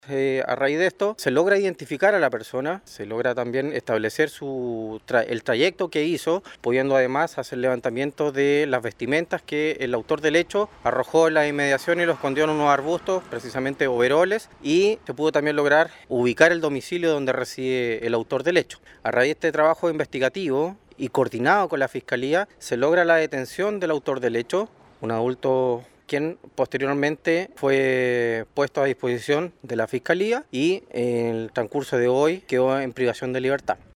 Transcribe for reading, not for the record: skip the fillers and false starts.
A raíz de esto, se logra identificar a la persona, se logra también establecer el trayecto que hizo, pudiendo además hacer levantamiento de las vestimentas que el autor del hecho arrojó en la inmediación y lo escondió en unos arbustos, precisamente overoles, y se pudo también lograr ubicar el domicilio donde reside el autor del hecho. A raíz de este trabajo investigativo y coordinado con la Fiscalía, se logra la detención del autor del hecho, un adulto quien posteriormente fue puesto a disposición de la Fiscalía y en el transcurso de hoy quedó en privación de libertad.